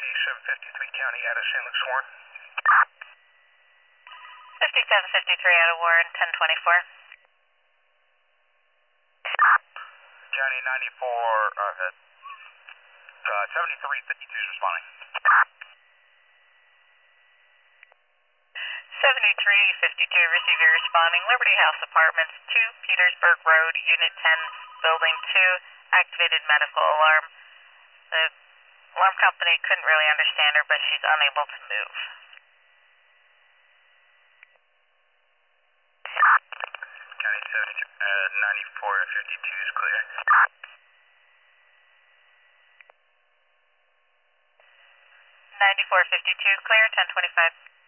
5753 County out of St. Luke's Warren. 5753 out of Warren, 1024. County 7352 is responding. 7352, receiver responding. Liberty House Apartments, 2 Petersburg Road, Unit 10, Building 2, activated medical alarm. The alarm company couldn't really understand her, but she's unable to move. County 9452 is clear. 9452 clear, 1025.